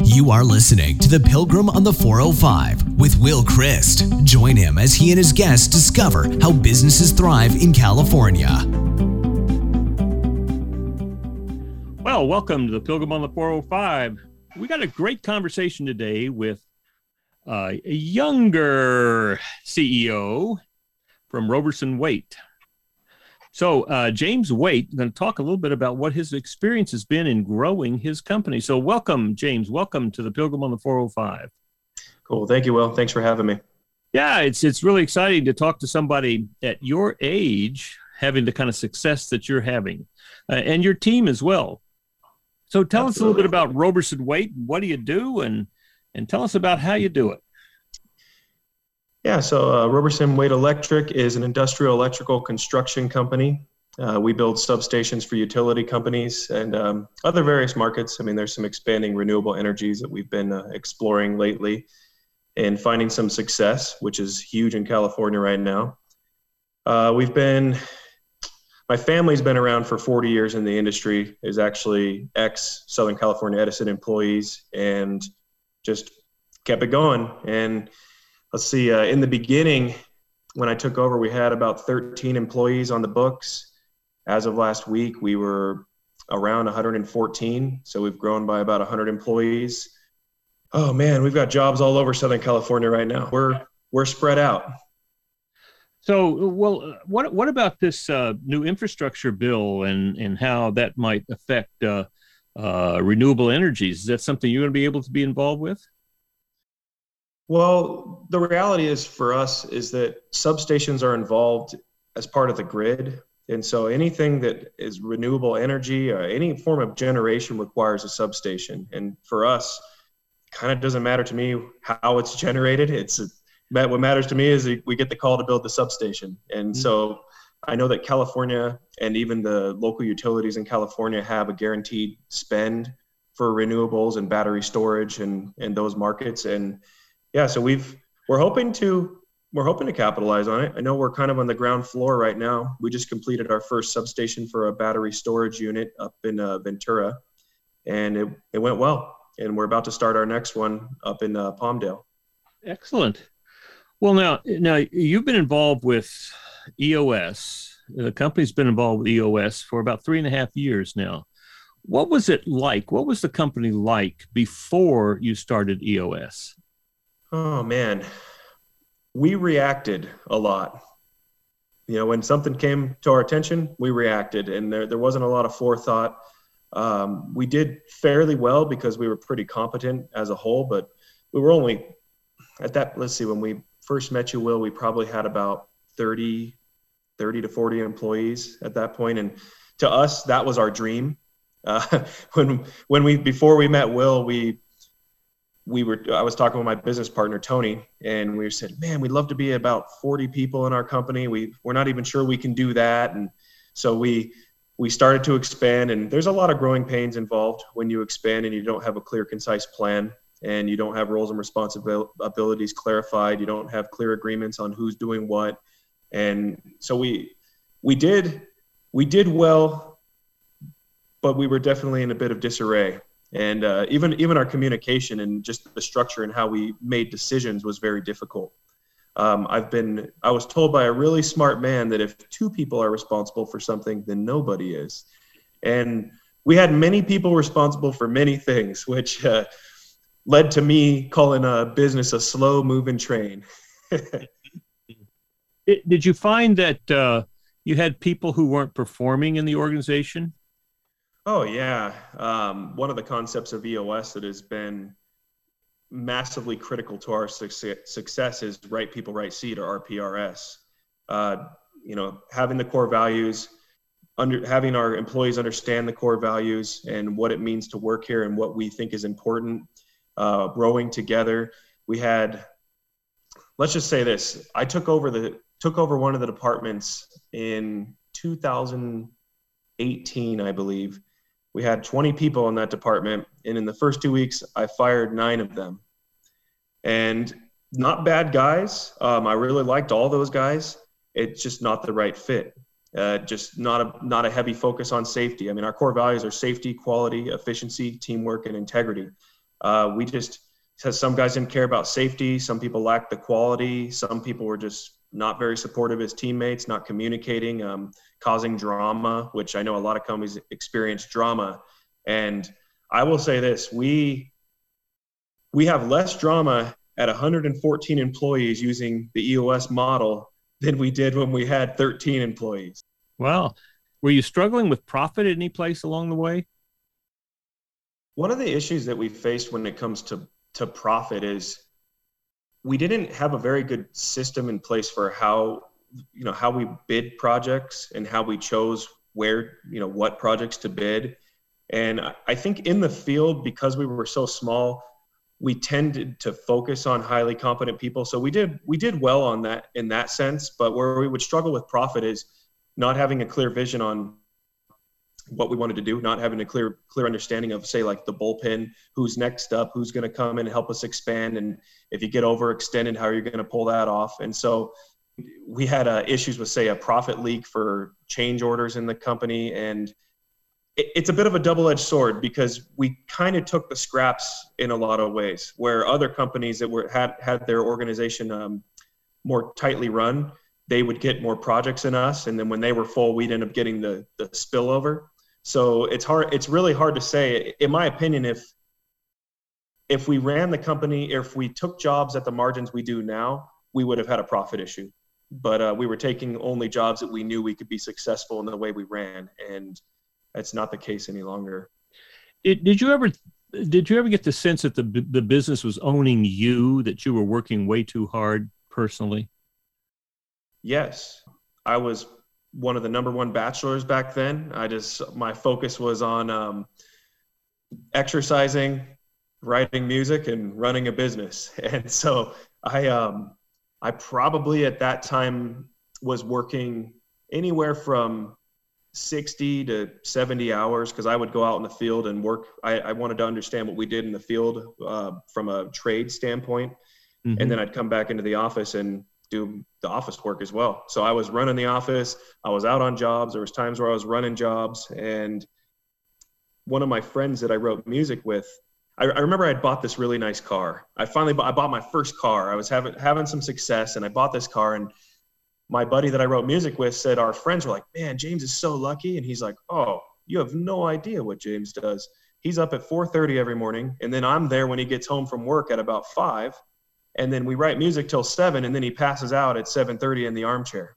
You are listening to The Pilgrim on the 405 with Will Christ. Join him as he and his guests discover how businesses thrive in California. Well, welcome to The Pilgrim on the 405. We got a great conversation today with a younger CEO from Roberson Waite. So James Waite is going to talk a little bit about what his experience has been in growing his company. So welcome, James. Welcome to The Pilgrim on the 405. Cool. Thank you, Will. Thanks for having me. Yeah, it's really exciting to talk to somebody at your age having the kind of success that you're having and your team as well. So tell us a little bit about Roberson Waite. What do you do? And tell us about how you do it. Yeah, so Roberson Waite Electric is an industrial electrical construction company. We build substations for utility companies and other various markets. I mean, there's some expanding renewable energies that we've been exploring lately and finding some success, which is huge in California right now. My family's been around for 40 years in the industry, is actually ex-Southern California Edison employees, and just kept it going. And let's see, in the beginning, when I took over, we had about 13 employees on the books. As of last week, we were around 114. So we've grown by about 100 employees. Oh man, we've got jobs all over Southern California right now. We're spread out. So, well, what about this new infrastructure bill and how that might affect renewable energies? Is that something you're going to be able to be involved with? Well, the reality is for us is that substations are involved as part of the grid. And so anything that is renewable energy or any form of generation requires a substation. And for us, it kind of doesn't matter to me how it's generated. What matters to me is we get the call to build the substation. And so I know that California and even the local utilities in California have a guaranteed spend for renewables and battery storage and those markets. And yeah, so we're hoping to capitalize on it. I know we're kind of on the ground floor right now. We just completed our first substation for a battery storage unit up in Ventura, and it went well. And we're about to start our next one up in Palmdale. Excellent. Well, now you've been involved with EOS. The company's been involved with EOS for about 3.5 years now. What was it like? What was the company like before you started EOS? Oh man, we reacted a lot. You know, when something came to our attention, we reacted, and there wasn't a lot of forethought. We did fairly well because we were pretty competent as a whole, but we were only at that, let's see, when we first met you, Will, we probably had about 30 to 40 employees at that point. And to us, that was our dream. Before we met Will, I was talking with my business partner, Tony, and we said, man, we'd love to be about 40 people in our company. We're not even sure we can do that. And so we started to expand, and there's a lot of growing pains involved when you expand and you don't have a clear, concise plan, and you don't have roles and responsibilities clarified. You don't have clear agreements on who's doing what. And so we did well, but we were definitely in a bit of disarray. And even our communication and just the structure and how we made decisions was very difficult. I was told by a really smart man that if two people are responsible for something, then nobody is. And we had many people responsible for many things, which led to me calling a business a slow moving train. Did you find that you had people who weren't performing in the organization? Oh, yeah. One of the concepts of EOS that has been massively critical to our success is right people, right seat, or RPRS. Having the core values, having our employees understand the core values and what it means to work here and what we think is important, rowing together. We had, let's just say this, I took over one of the departments in 2018, I believe. We had 20 people in that department, and in the first 2 weeks, I fired 9 of them. And not bad guys. I really liked all those guys. It's just not the right fit. Just not a heavy focus on safety. I mean, our core values are safety, quality, efficiency, teamwork, and integrity. We just, because some guys didn't care about safety. Some people lacked the quality. Some people were just not very supportive as teammates, not communicating, causing drama, which I know a lot of companies experience drama. And I will say this, we have less drama at 114 employees using the EOS model than we did when we had 13 employees. Wow. Were you struggling with profit at any place along the way? One of the issues that we faced when it comes to profit is we didn't have a very good system in place for how we bid projects and how we chose what projects to bid. And I think in the field, because we were so small, we tended to focus on highly competent people. So we did well on that in that sense, but where we would struggle with profit is not having a clear vision on what we wanted to do, not having a clear understanding of, say, like the bullpen, who's next up, who's going to come in and help us expand. And if you get overextended, how are you going to pull that off? And so we had issues with, say, a profit leak for change orders in the company. And it's a bit of a double-edged sword because we kind of took the scraps in a lot of ways, where other companies that had their organization more tightly run, they would get more projects than us. And then when they were full, we'd end up getting the spillover. So it's really hard to say. In my opinion, if we ran the company, if we took jobs at the margins we do now, we would have had a profit issue. But we were taking only jobs that we knew we could be successful in the way we ran. And that's not the case any longer. Did you ever get the sense that the business was owning you, that you were working way too hard personally? Yes. I was one of the number one bachelors back then. My focus was on exercising, writing music, and running a business. And so I probably at that time was working anywhere from 60 to 70 hours because I would go out in the field and work. I wanted to understand what we did in the field from a trade standpoint. Mm-hmm. And then I'd come back into the office and do the office work as well. So I was running the office. I was out on jobs. There was times where I was running jobs. And one of my friends that I wrote music with, I remember I had bought this really nice car. I bought my first car. I was having some success, and I bought this car. And my buddy that I wrote music with said, our friends were like, man, James is so lucky. And he's like, oh, you have no idea what James does. He's up at 4:30 every morning. And then I'm there when he gets home from work at about 5. And then we write music till 7, and then he passes out at 7:30 in the armchair.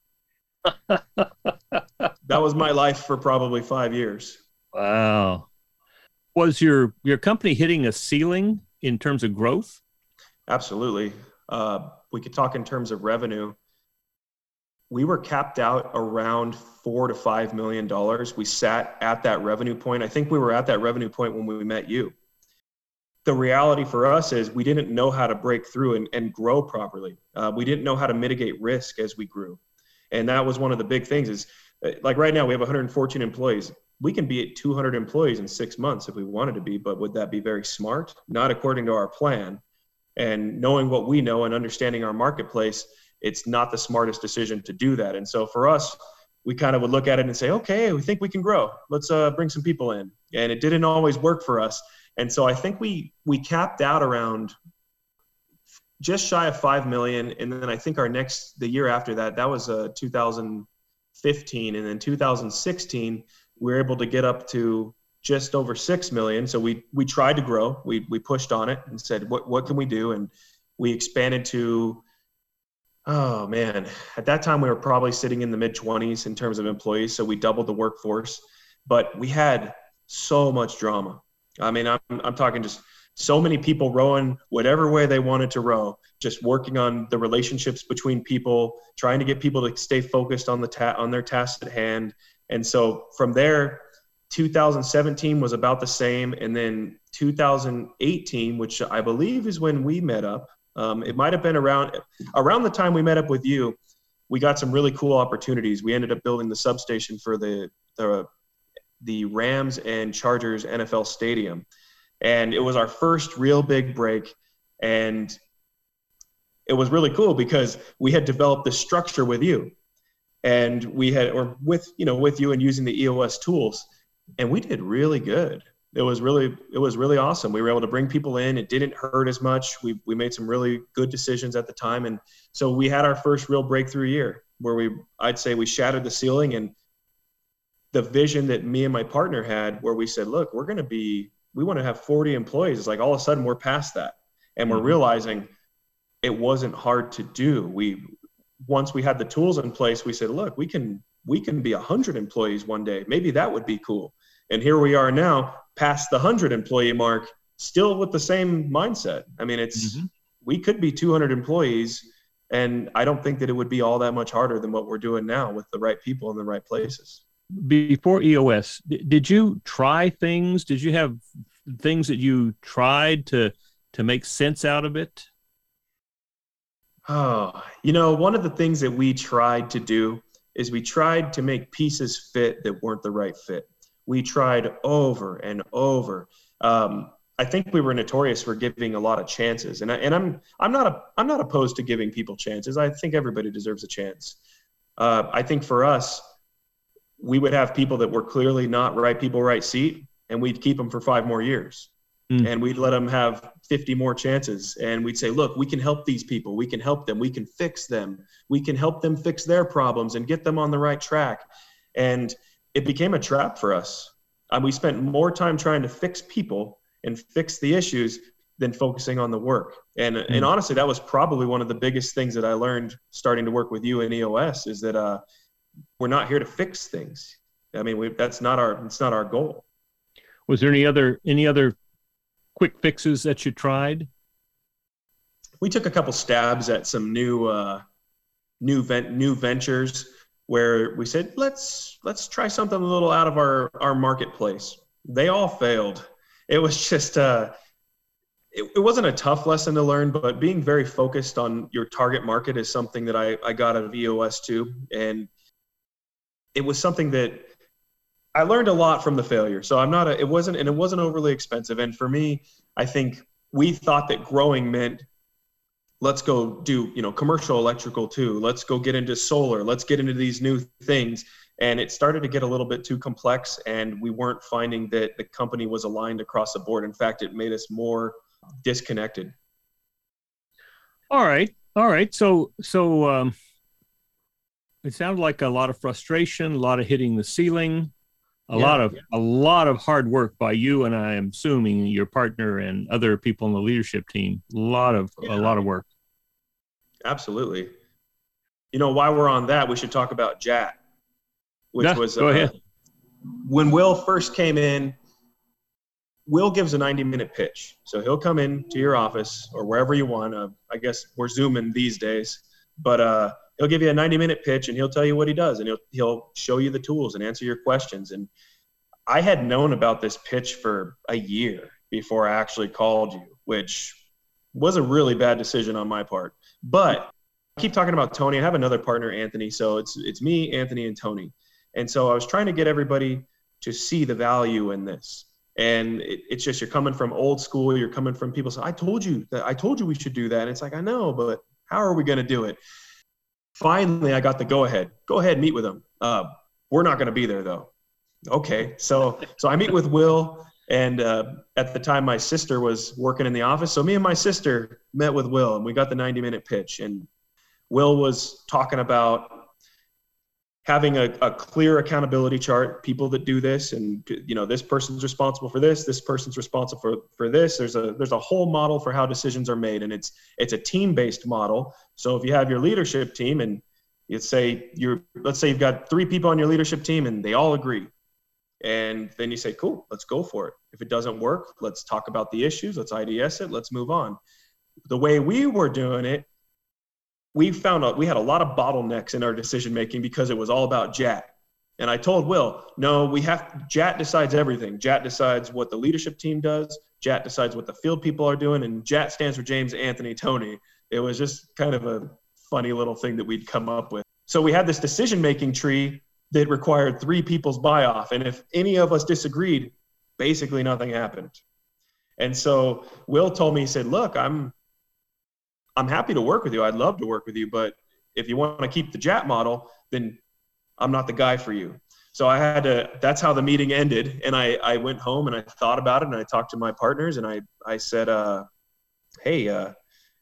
That was my life for probably 5 years. Wow. Was your company hitting a ceiling in terms of growth? Absolutely. We could talk in terms of revenue. We were capped out around $4 to $5 million. We sat at that revenue point. I think we were at that revenue point when we met you. The reality for us is we didn't know how to break through and grow properly. We didn't know how to mitigate risk as we grew. And that was one of the big things is like right now we have 114 employees. We can be at 200 employees in 6 months if we wanted to be, but would that be very smart? Not according to our plan. And knowing what we know and understanding our marketplace, it's not the smartest decision to do that. And so for us, we kind of would look at it and say, okay, we think we can grow. Let's bring some people in. And it didn't always work for us. And so I think we capped out around just shy of 5 million. And then I think the year after that was 2015. And then 2016, we were able to get up to just over 6 million. So we tried to grow. We pushed on it and said, what can we do? And we expanded to, oh man, at that time we were probably sitting in the mid-20s in terms of employees. So we doubled the workforce, but we had so much drama. I mean, I'm talking just so many people rowing whatever way they wanted to row, just working on the relationships between people, trying to get people to stay focused on on their tasks at hand. And so from there, 2017 was about the same. And then 2018, which I believe is when we met up, it might've been around the time we met up with you, we got some really cool opportunities. We ended up building the substation for the Rams and Chargers NFL stadium. And it was our first real big break. And it was really cool because we had developed this structure with you and with you and using the EOS tools. And we did really good. it was really awesome. We were able to bring people in. It didn't hurt as much. We made some really good decisions at the time. And so we had our first real breakthrough year where I'd say we shattered the ceiling, and the vision that me and my partner had where we said, look, we want to have 40 employees. It's like all of a sudden we're past that. And we're realizing it wasn't hard to do. Once we had the tools in place, we said, look, we can be 100 employees one day. Maybe that would be cool. And here we are now, past the 100 employee mark, still with the same mindset. I mean, we could be 200 employees, and I don't think that it would be all that much harder than what we're doing now with the right people in the right places. Before EOS, did you try things? Did you have things that you tried to make sense out of it? Oh, one of the things that we tried to do is we tried to make pieces fit that weren't the right fit. We tried over and over. I think we were notorious for giving a lot of chances, and I'm not opposed to giving people chances. I think everybody deserves a chance. I think for us, we would have people that were clearly not right people, right seat, and we'd keep them for 5 more years. And we'd let them have 50 more chances. And we'd say, look, we can help these people. We can help them. We can fix them. We can help them fix their problems and get them on the right track. And it became a trap for us. We spent more time trying to fix people and fix the issues than focusing on the work. And honestly, that was probably one of the biggest things that I learned starting to work with you in EOS is that we're not here to fix things. I mean, it's not our goal. Was there any other quick fixes that you tried? We took a couple stabs at some new ventures where we said, let's try something a little out of our marketplace. They all failed. It was just it wasn't a tough lesson to learn, but being very focused on your target market is something that I got out of EOS too. And it was something that I learned a lot from the failure. So it wasn't overly expensive. And for me, I think we thought that growing meant let's go do, commercial electrical too. Let's go get into solar. Let's get into these new things. And it started to get a little bit too complex, and we weren't finding that the company was aligned across the board. In fact, it made us more disconnected. All right. So it sounded like a lot of frustration, a lot of hitting the ceiling, a lot of hard work by you, and I am assuming your partner and other people on the leadership team. A lot of work. Absolutely. While we're on that, we should talk about JAT, which was go ahead. When Will first came in. Will gives a 90-minute pitch. So he'll come in to your office or wherever you want. I guess we're Zooming these days, but he'll give you a 90-minute pitch and he'll tell you what he does, and he'll show you the tools and answer your questions. And I had known about this pitch for a year before I actually called you, which was a really bad decision on my part. But I keep talking about Tony. I have another partner, Anthony. So it's me, Anthony, and Tony. And so I was trying to get everybody to see the value in this. And it's just, you're coming from old school. You're coming from people say, I told you we should do that. And it's like, I know, but how are we going to do it? Finally, I got the go ahead, meet with them. We're not going to be there though. Okay. So I meet with Will, and at the time my sister was working in the office. So me and my sister met with Will, and we got the 90-minute pitch, and Will was talking about having a clear accountability chart, people that do this, and this person's responsible for this person's responsible for this. There's a whole model for how decisions are made, and it's a team-based model. So if you have your leadership team, and let's say you've got 3 people on your leadership team and they all agree, and then you say, cool, let's go for it. If it doesn't work, let's talk about the issues, let's IDS it, let's move on. The way we were doing it, we found out we had a lot of bottlenecks in our decision making because it was all about JAT. And I told Will, no, JAT decides everything. JAT decides what the leadership team does. JAT decides what the field people are doing. And JAT stands for James, Anthony, Tony. It was just kind of a funny little thing that we'd come up with. So we had this decision making tree that required 3 people's buy off. And if any of us disagreed, basically nothing happened. And so Will told me, he said, look, I'm happy to work with you. I'd love to work with you. But if you want to keep the JAT model, then I'm not the guy for you. So that's how the meeting ended. And I went home and I thought about it and I talked to my partners and I said, hey, I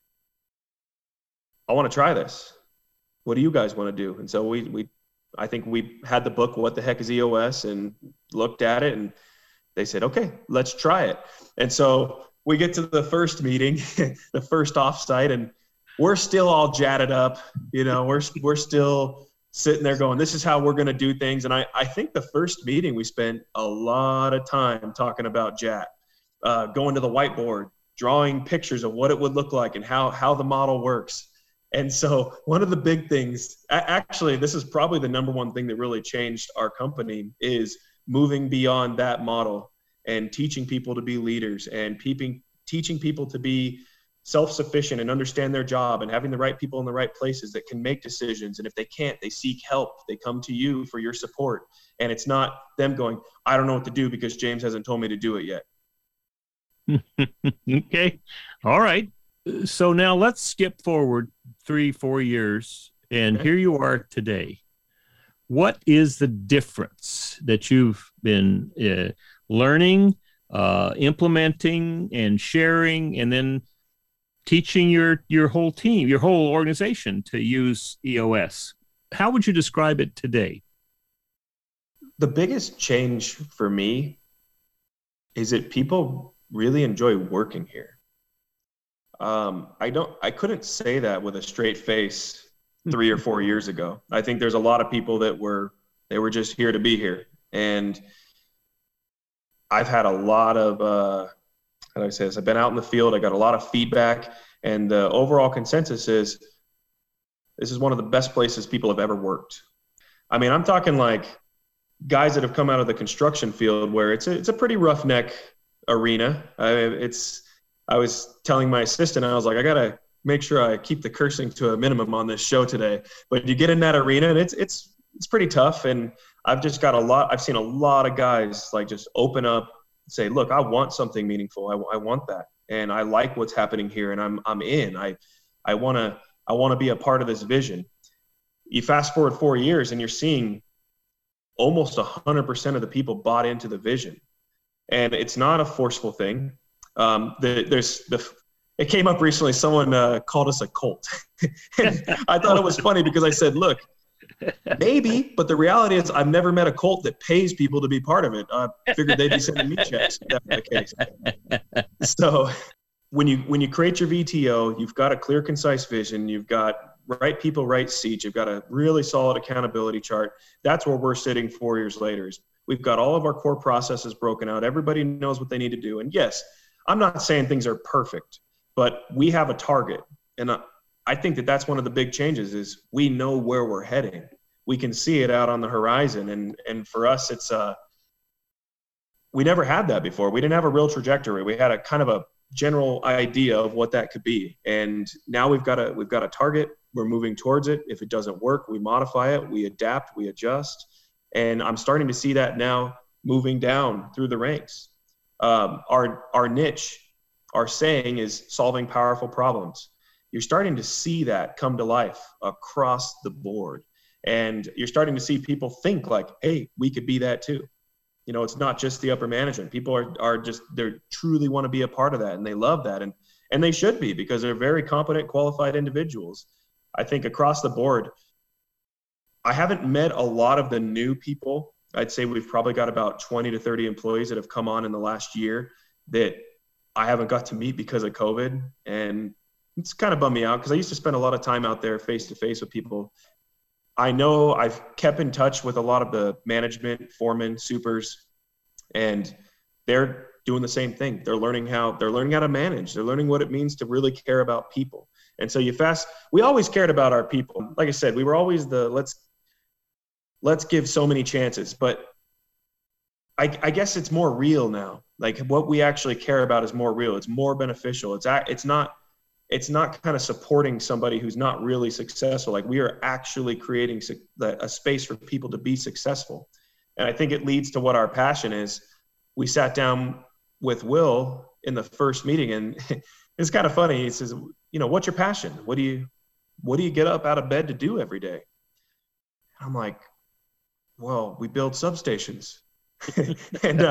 want to try this. What do you guys want to do? And so I think we had the book, What the Heck is EOS, and looked at it and they said, okay, let's try it. And so we get to the first meeting, the first offsite, and we're still all jatted up. We're still sitting there going, this is how we're going to do things. And I think the first meeting we spent a lot of time talking about JAT, going to the whiteboard, drawing pictures of what it would look like and how the model works. And so one of the big things, actually, this is probably the number one thing that really changed our company, is moving beyond that model and teaching people to be leaders and teaching people to be self-sufficient and understand their job and having the right people in the right places that can make decisions. And if they can't, they seek help. They come to you for your support. And it's not them going, I don't know what to do because James hasn't told me to do it yet. Okay. All right. So now let's skip forward 3-4 years, and here you are today. What is the difference that you've been learning, implementing, and sharing, and then teaching your whole team, your whole organization to use EOS? How would you describe it today? The biggest change for me is that people really enjoy working here. I couldn't say that with a straight face 3 or 4 years ago. I think there's a lot of people that were just here to be here. And I've had a lot of, how do I say this? I've been out in the field. I got a lot of feedback, and the overall consensus is this is one of the best places people have ever worked. I mean, I'm talking like guys that have come out of the construction field where it's a pretty roughneck arena. I was telling my assistant, I was like, I got to make sure I keep the cursing to a minimum on this show today. But you get in that arena and it's pretty tough. And I've seen a lot of guys like just open up and say, look, I want something meaningful. I want that. And I like what's happening here, and I'm in. I want to be a part of this vision. You fast forward 4 years and you're seeing almost 100% of the people bought into the vision. And it's not a forceful thing. It came up recently. Someone called us a cult. And I thought it was funny because I said, look, maybe, but the reality is I've never met a cult that pays people to be part of it. I figured they'd be sending me checks if that were the case. So when you create your VTO, you've got a clear, concise vision. You've got right people, right seats. You've got a really solid accountability chart. That's where we're sitting 4 years later. We've got all of our core processes broken out. Everybody knows what they need to do. And yes, I'm not saying things are perfect, but we have a target. And I think that's one of the big changes is we know where we're heading. We can see it out on the horizon. And for us, it's we never had that before. We didn't have a real trajectory. We had a kind of a general idea of what that could be. And now we've got a target. We're moving towards it. If it doesn't work, we modify it, we adapt, we adjust. And I'm starting to see that now moving down through the ranks. Our niche, our saying is solving powerful problems. You're starting to see that come to life across the board. And you're starting to see people think like, hey, we could be that too. It's not just the upper management. People they truly want to be a part of that, and they love that. And they should be, because they're very competent, qualified individuals. I think across the board, I haven't met a lot of the new people. I'd say we've probably got about 20 to 30 employees that have come on in the last year that I haven't got to meet because of COVID. And it's kind of bummed me out because I used to spend a lot of time out there face to face with people. I know I've kept in touch with a lot of the management, foremen, supers, and they're doing the same thing. They're learning how to manage. They're learning what it means to really care about people. And so we always cared about our people. Like I said, we were always let's give so many chances, but I guess it's more real now. Like what we actually care about is more real. It's more beneficial. It's not kind of supporting somebody who's not really successful. Like we are actually creating a space for people to be successful. And I think it leads to what our passion is. We sat down with Will in the first meeting, and it's kind of funny. He says, what's your passion? What do you get up out of bed to do every day? I'm like, Well, we build substations. And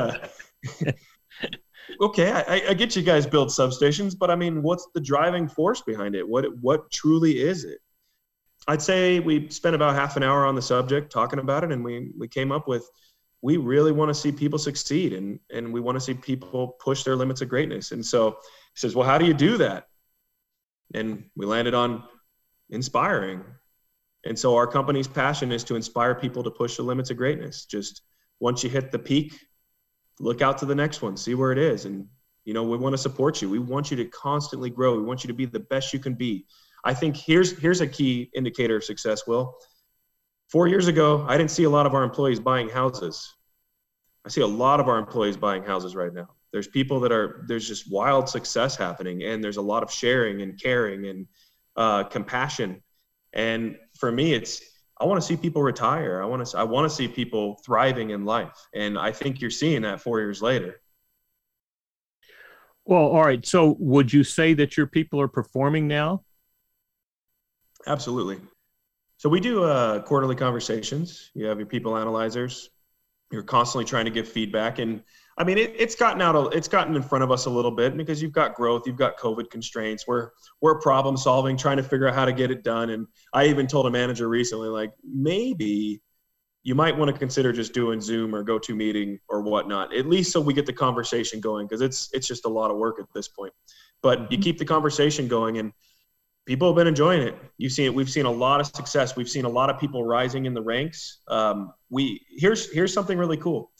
okay, I get you guys build substations, but I mean, what's the driving force behind it? What truly is it? I'd say we spent about half an hour on the subject talking about it, and we came up with, we really want to see people succeed, and we want to see people push their limits of greatness. And so he says, well, how do you do that? And we landed on inspiring. And so our company's passion is to inspire people to push the limits of greatness. Just once you hit the peak, look out to the next one, see where it is. And, we want to support you. We want you to constantly grow. We want you to be the best you can be. I think here's a key indicator of success, Will. 4 years ago, I didn't see a lot of our employees buying houses. I see a lot of our employees buying houses right now. There's people there's just wild success happening, and there's a lot of sharing and caring and compassion. And for me, I want to see people retire. I want to see people thriving in life. And I think you're seeing that 4 years later. Well, all right. So would you say that your people are performing now? Absolutely. So we do quarterly conversations. You have your people analyzers. You're constantly trying to give feedback. And I mean, it's gotten in front of us a little bit because you've got growth, you've got COVID constraints. We're problem solving, trying to figure out how to get it done. And I even told a manager recently, like, maybe you might want to consider just doing Zoom or GoToMeeting or whatnot, at least so we get the conversation going, because it's just a lot of work at this point. But you keep the conversation going, and people have been enjoying it. We've seen a lot of success. We've seen a lot of people rising in the ranks. Here's something really cool.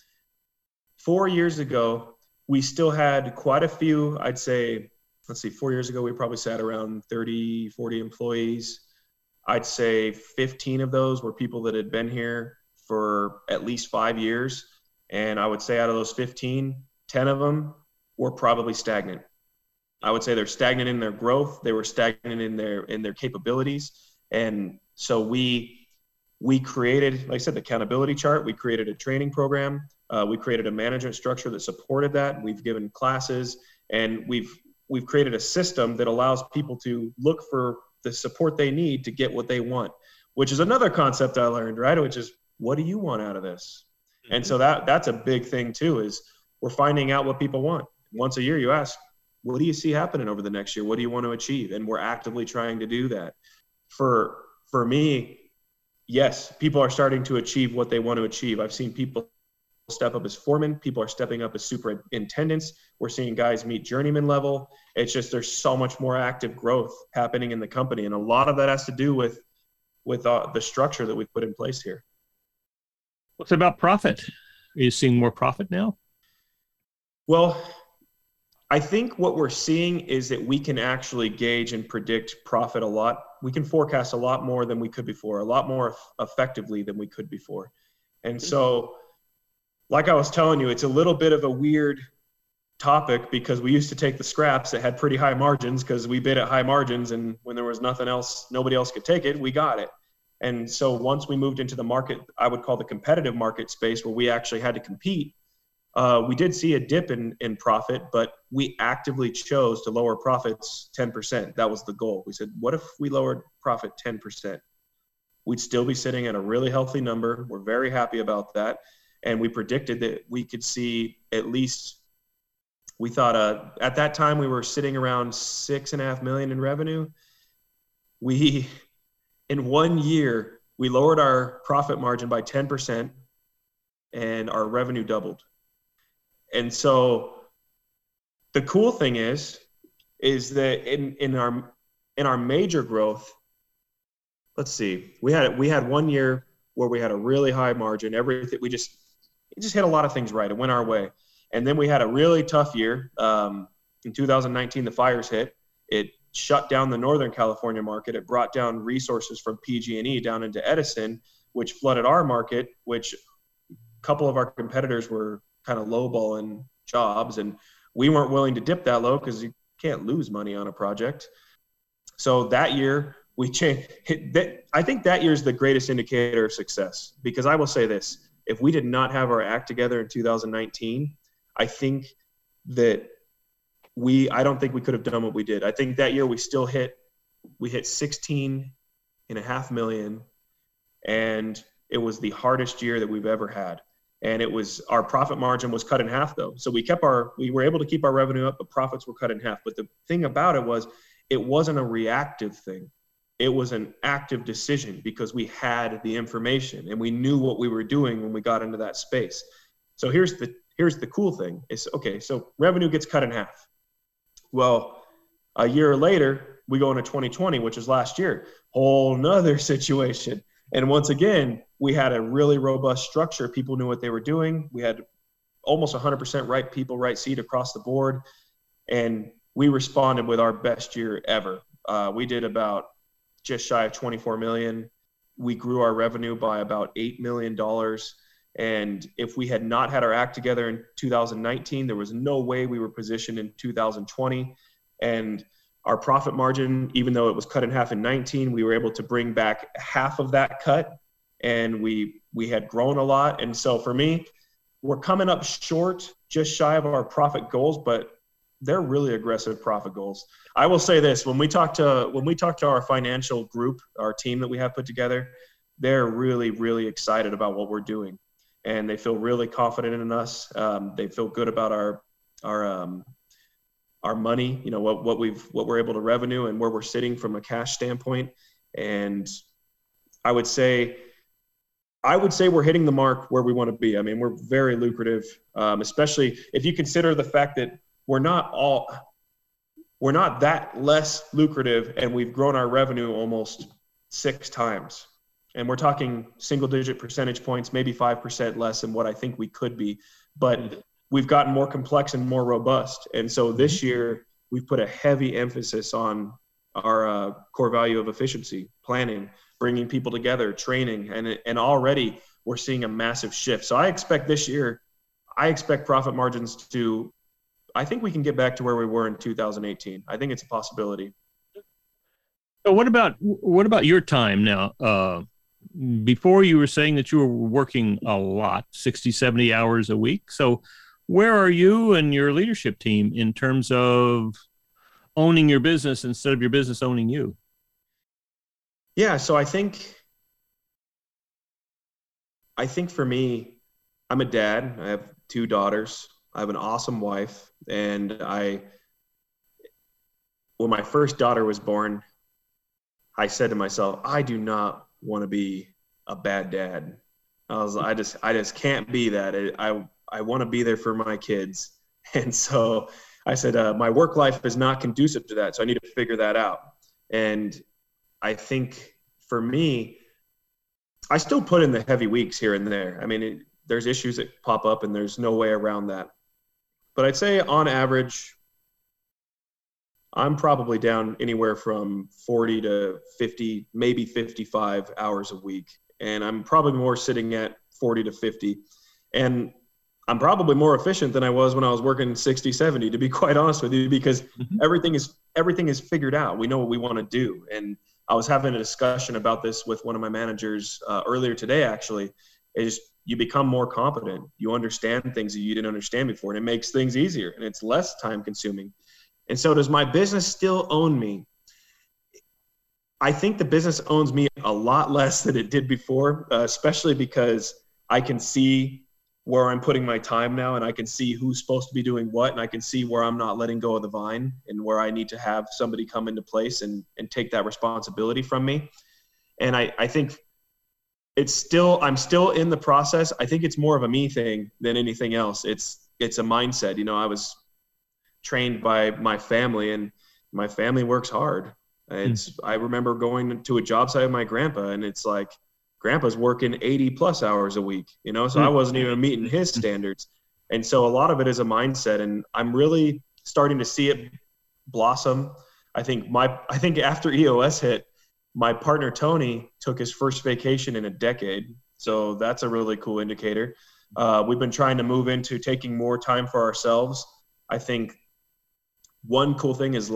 4 years ago, we still had quite a few, I'd say, 4 years ago, we probably sat around 30, 40 employees. I'd say 15 of those were people that had been here for at least 5 years. And I would say out of those 15, 10 of them were probably stagnant. I would say they're stagnant in their growth. They were stagnant in their capabilities. And so we created, like I said, the accountability chart. We created a training program. We created a management structure that supported that. We've given classes, and we've created a system that allows people to look for the support they need to get what they want, which is another concept I learned, right? Which is, what do you want out of this? Mm-hmm. And so that's a big thing too, is we're finding out what people want. Once a year, you ask, what do you see happening over the next year? What do you want to achieve? And we're actively trying to do that. For me, yes, people are starting to achieve what they want to achieve. I've seen people step up as foremen. People are stepping up as superintendents. We're seeing guys meet journeyman level. It's just, there's so much more active growth happening in the company. And a lot of that has to do with the structure that we've put in place here. What's about profit? Are you seeing more profit now? Well, I think what we're seeing is that we can actually gauge and predict profit a lot. We can forecast a lot more than we could before, a lot more effectively than we could before. And so, like I was telling you, it's a little bit of a weird topic, because we used to take the scraps that had pretty high margins because we bid at high margins, and when there was nothing else, nobody else could take it, we got it. And so once we moved into the market, I would call the competitive market space, where we actually had to compete, we did see a dip in profit, but we actively chose to lower profits 10%. That was the goal. We said, what if we lowered profit 10%? We'd still be sitting at a really healthy number. We're very happy about that. And we predicted that we could see at least, we thought at that time we were sitting around $6.5 million in revenue. In 1 year, we lowered our profit margin by 10%, and our revenue doubled. And so the cool thing is that in our major growth, let's see, we had 1 year where we had a really high margin. Everything, it just hit a lot of things right. It went our way. And then we had a really tough year. In 2019, the fires hit. It shut down the Northern California market. It brought down resources from PG&E down into Edison, which flooded our market, which a couple of our competitors were kind of lowballing jobs, and we weren't willing to dip that low because you can't lose money on a project. So that year we changed. I think that year is the greatest indicator of success, because I will say this: if we did not have our act together in 2019, I think that I don't think we could have done what we did. I think that year we hit $16.5 million, and It was the hardest year that we've ever had. And our profit margin was cut in half though. So we were able to keep our revenue up, but profits were cut in half. But the thing about it wasn't a reactive thing. It was an active decision because we had the information and we knew what we were doing when we got into that space. So here's the cool thing is, okay, so revenue gets cut in half. Well, a year later, we go into 2020, which is last year, whole nother situation. And once again, we had a really robust structure. People knew what they were doing. We had almost 100% right people, right seat across the board. And we responded with our best year ever. We did about just shy of 24 million. We grew our revenue by about $8 million. And if we had not had our act together in 2019, there was no way we were positioned in 2020. And our profit margin, even though it was cut in half in 19, we were able to bring back half of that cut, and we had grown a lot. And so for me, we're coming up short, just shy of our profit goals, but they're really aggressive profit goals. I will say this, when we talk to our financial group, our team that we have put together, they're really, really excited about what we're doing. And they feel really confident in us. They feel good about our money, what we're able to revenue and where we're sitting from a cash standpoint. And I would say we're hitting the mark where we want to be. I mean, we're very lucrative, especially if you consider the fact that we're not that less lucrative, and we've grown our revenue almost 6 times. And we're talking single-digit percentage points, maybe 5% less than what I think we could be. But we've gotten more complex and more robust. And so this year, we've put a heavy emphasis on our core value of efficiency, planning, bringing people together, training, and already we're seeing a massive shift. So I expect this year, profit margins I think we can get back to where we were in 2018. I think it's a possibility. So what about your time now? Before you were saying that you were working a lot, 60, 70 hours a week. So where are you and your leadership team in terms of owning your business instead of your business owning you? Yeah, so I think for me, I'm a dad. I have 2 daughters. I have an awesome wife. And when my first daughter was born, I said to myself, I do not want to be a bad dad. I just can't be that. I want to be there for my kids. And so I said, my work life is not conducive to that. So I need to figure that out. And I think for me, I still put in the heavy weeks here and there. I mean, there's issues that pop up and there's no way around that. But I'd say on average, I'm probably down anywhere from 40 to 50, maybe 55 hours a week. And I'm probably more sitting at 40 to 50. And I'm probably more efficient than I was when I was working 60, 70, to be quite honest with you, because everything is figured out. We know what we want to do. And I was having a discussion about this with one of my managers earlier today, actually. You become more competent. You understand things that you didn't understand before, and it makes things easier and it's less time consuming. And so does my business still own me? I think the business owns me a lot less than it did before, especially because I can see where I'm putting my time now, and I can see who's supposed to be doing what, and I can see where I'm not letting go of the vine and where I need to have somebody come into place and take that responsibility from me. And I think I'm still in the process. I think it's more of a me thing than anything else. It's a mindset. I was trained by my family, and my family works hard. I remember going to a job site with my grandpa, and it's like, grandpa's working 80 plus hours a week, so I wasn't even meeting his standards. And so a lot of it is a mindset, and I'm really starting to see it blossom. I think after EOS hit, my partner, Tony, took his first vacation in a decade. So that's a really cool indicator. We've been trying to move into taking more time for ourselves. I think one cool thing is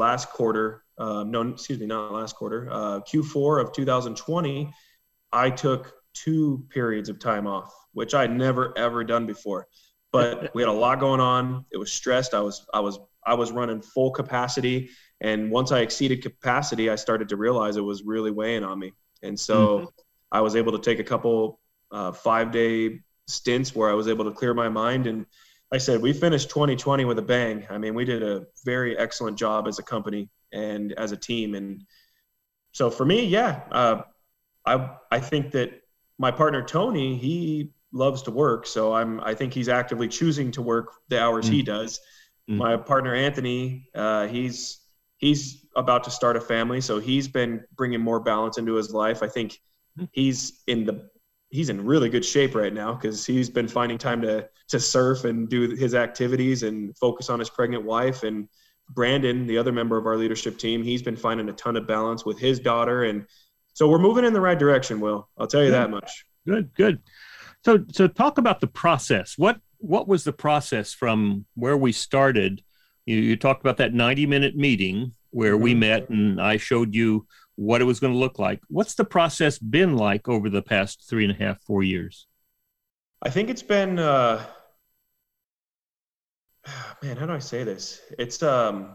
Q4 of 2020, I took 2 periods of time off, which I'd never, ever done before. But we had a lot going on. It was stressed. I was running full capacity. And once I exceeded capacity, I started to realize it was really weighing on me. And so I was able to take a couple 5-day stints where I was able to clear my mind. And like I said, we finished 2020 with a bang. I mean, we did a very excellent job as a company and as a team. And so for me, I think that my partner, Tony, he loves to work. So I think he's actively choosing to work the hours he does. My partner, Anthony, he's about to start a family. So he's been bringing more balance into his life. I think he's in really good shape right now because he's been finding time to surf and do his activities and focus on his pregnant wife. And Brandon, the other member of our leadership team, he's been finding a ton of balance with his daughter. And so we're moving in the right direction, Will. I'll tell you that much. Good. So talk about the process. What was the process from where we started? You talked about that 90-minute meeting where we met and I showed you what it was going to look like. What's the process been like over the past 3.5, 4 years? I think it's been, man, how do I say this? It's like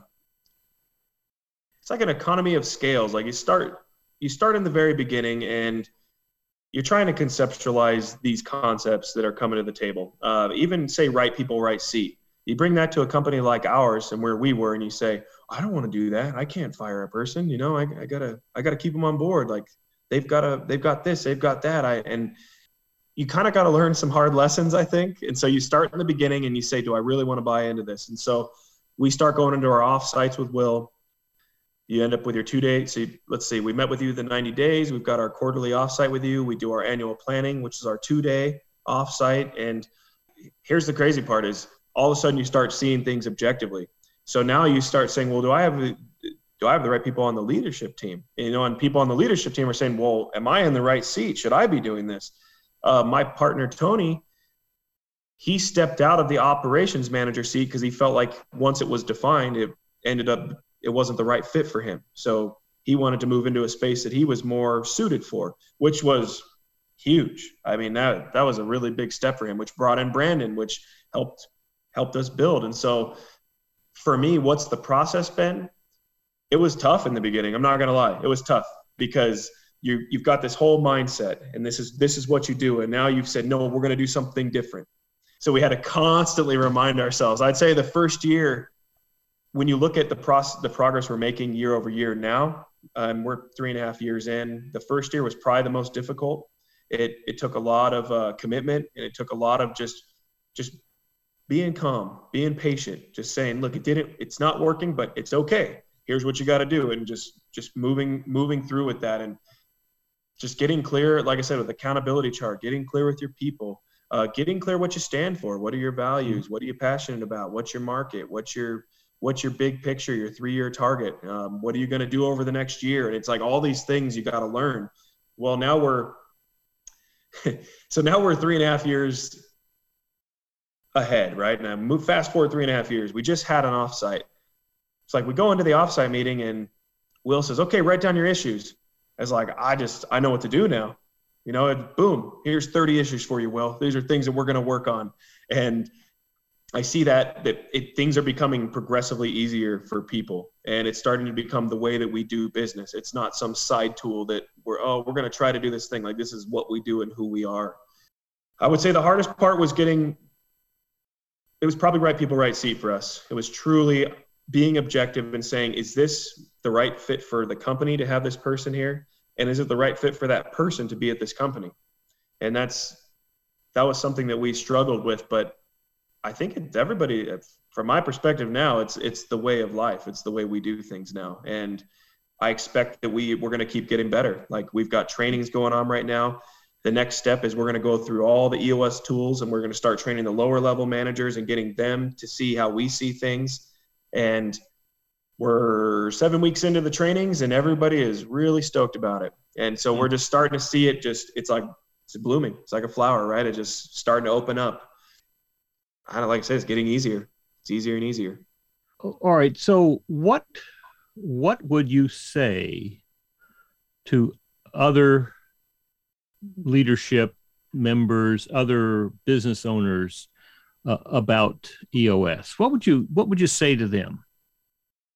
an economy of scales. Like you start in the very beginning and you're trying to conceptualize these concepts that are coming to the table. Even say right people, right seat. You bring that to a company like ours and where we were, and you say, I don't want to do that. I can't fire a person. You know, I gotta keep them on board. Like they've got this, they've got that. And you kind of got to learn some hard lessons, I think. And so you start in the beginning and you say, do I really want to buy into this? And so we start going into our off sites with Will. You end up with your 2 days. So let's see, we met with you the 90 days. We've got our quarterly offsite with you. We do our annual planning, which is our 2-day offsite. And here's the crazy part is all of a sudden you start seeing things objectively. So now you start saying, well, do I have the right people on the leadership team? And people on the leadership team are saying, well, am I in the right seat? Should I be doing this? My partner, Tony, he stepped out of the operations manager seat because he felt like once it was defined, it wasn't the right fit for him. So he wanted to move into a space that he was more suited for, which was huge. I mean, that was a really big step for him, which brought in Brandon, which helped us build. And so for me, what's the process been? It was tough in the beginning. I'm not going to lie. It was tough because you've got this whole mindset and this is what you do. And now you've said, no, we're going to do something different. So we had to constantly remind ourselves. I'd say the first year, when you look at the progress we're making year over year now, we're 3.5 years in. The first year was probably the most difficult. It took a lot of commitment, and it took a lot of just being calm, being patient, just saying, look, it's not working, but it's okay. Here's what you got to do. And just moving through with that and just getting clear, like I said, with accountability chart, getting clear with your people, getting clear what you stand for. What are your values? What are you passionate about? What's your market? What's your big picture, your 3-year target? What are you going to do over the next year? And it's like all these things you got to learn. Well, now we're 3.5 years ahead, right? Now fast forward 3.5 years. We just had an offsite. It's like we go into the offsite meeting and Will says, okay, write down your issues. It's like, I know what to do now. You know, boom, here's 30 issues for you, Will. These are things that we're going to work on. And I see that things are becoming progressively easier for people, and it's starting to become the way that we do business. It's not some side tool that we're going to try to do this thing. Like, this is what we do and who we are. I would say the hardest part was it was probably right people, right seat for us. It was truly being objective and saying, is this the right fit for the company to have this person here? And is it the right fit for that person to be at this company? And that was something that we struggled with, but I think everybody, from my perspective now, it's the way of life. It's the way we do things now. And I expect that we're going to keep getting better. Like, we've got trainings going on right now. The next step is we're going to go through all the EOS tools, and we're going to start training the lower level managers and getting them to see how we see things. And we're 7 weeks into the trainings and everybody is really stoked about it. And so we're just starting to see it it's blooming. It's like a flower, right? It's just starting to open up. Like I said, it's getting easier. It's easier and easier. All right. So what would you say to other leadership members, other business owners about EOS? What would you say to them?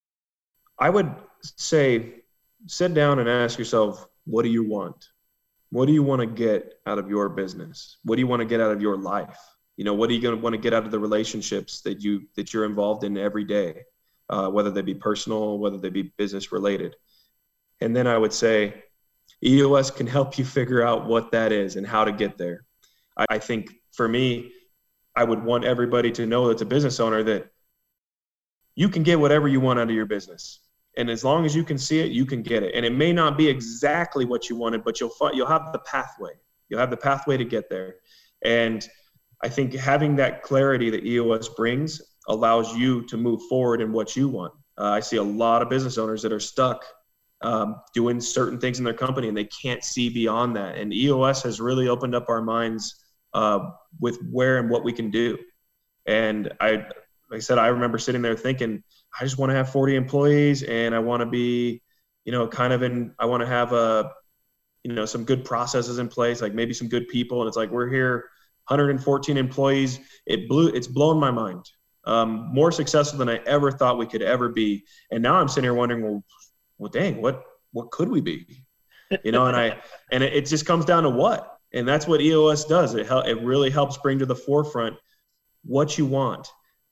I would say, sit down and ask yourself, what do you want? what do you want to get out of your business? What do you want to get out of your life? What are you going to want to get out of the relationships that you're involved in every day, whether they be personal, whether they be business related. And then I would say EOS can help you figure out what that is and how to get there. I think for me, I would want everybody to know that's a business owner that you can get whatever you want out of your business. And as long as you can see it, you can get it. And it may not be exactly what you wanted, but you'll have the pathway. You'll have the pathway to get there. And I think having that clarity that EOS brings allows you to move forward in what you want. I see a lot of business owners that are stuck doing certain things in their company and they can't see beyond that. And EOS has really opened up our minds with where and what we can do. And like I said, I remember sitting there thinking, I just want to have 40 employees and I want to be, I want to have some good processes in place, like maybe some good people. And it's like, we're here, 114 employees. It's blown my mind. More successful than I ever thought we could ever be. And now I'm sitting here wondering, well, dang, what could we be? And it just comes down to what, and that's what EOS does. It really helps bring to the forefront what you want.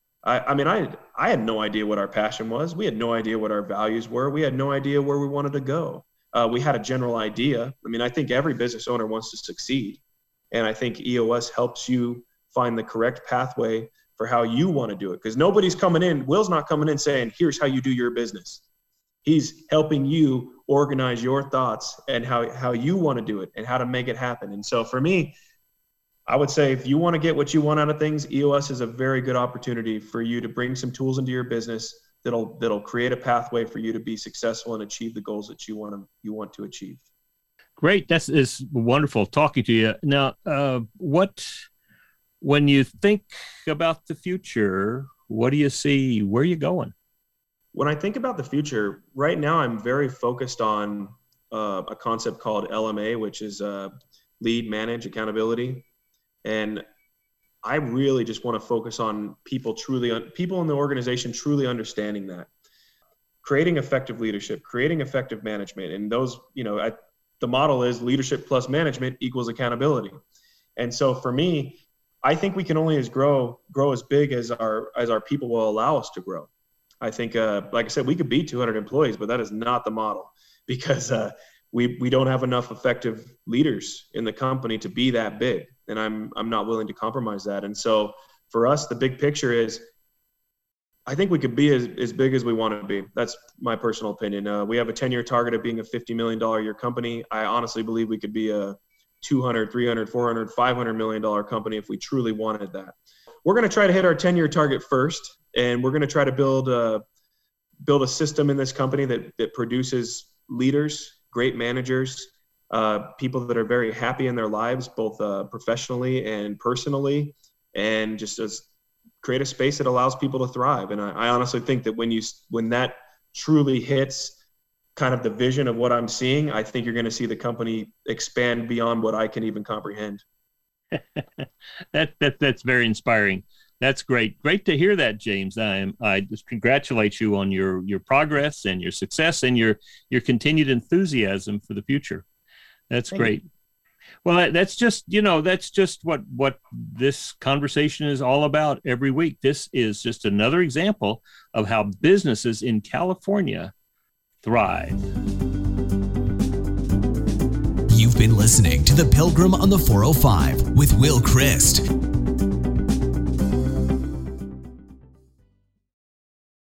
I had no idea what our passion was. We had no idea what our values were. We had no idea where we wanted to go. We had a general idea. I think every business owner wants to succeed. And I think EOS helps you find the correct pathway for how you want to do it. Because nobody's coming in, Will's not coming in saying, here's how you do your business. He's helping you organize your thoughts and how you want to do it and how to make it happen. And so for me, I would say if you want to get what you want out of things, EOS is a very good opportunity for you to bring some tools into your business that'll create a pathway for you to be successful and achieve the goals that you want to achieve. Great. That is wonderful talking to you. Now, when you think about the future, what do you see? Where are you going? When I think about the future, right now I'm very focused on a concept called LMA, which is Lead, Manage, Accountability. And I really just want to focus on people in the organization truly understanding that. Creating effective leadership, creating effective management. And those, the model is leadership plus management equals accountability. And so for me, I think we can only grow as big as our people will allow us to grow. I think, like I said, we could be 200 employees, but that is not the model because we don't have enough effective leaders in the company to be that big. And I'm not willing to compromise that. And so for us, the big picture is, I think we could be as big as we want to be. That's my personal opinion. We have a 10-year target of being a $50 million a year company. I honestly believe we could be a $200, $300, $400, $500 million company if we truly wanted that. We're going to try to hit our 10-year target first, and we're going to try to build a system in this company that produces leaders, great managers, people that are very happy in their lives, both professionally and personally, and just create a space that allows people to thrive. And I honestly think that when that truly hits kind of the vision of what I'm seeing, I think you're going to see the company expand beyond what I can even comprehend. That's very inspiring. That's great. Great to hear that, James. I just congratulate you on your progress and your success and your continued enthusiasm for the future. That's great. Well, that's just what this conversation is all about every week. This is just another example of how businesses in California thrive. You've been listening to The Pilgrim on the 405 with Will Christ.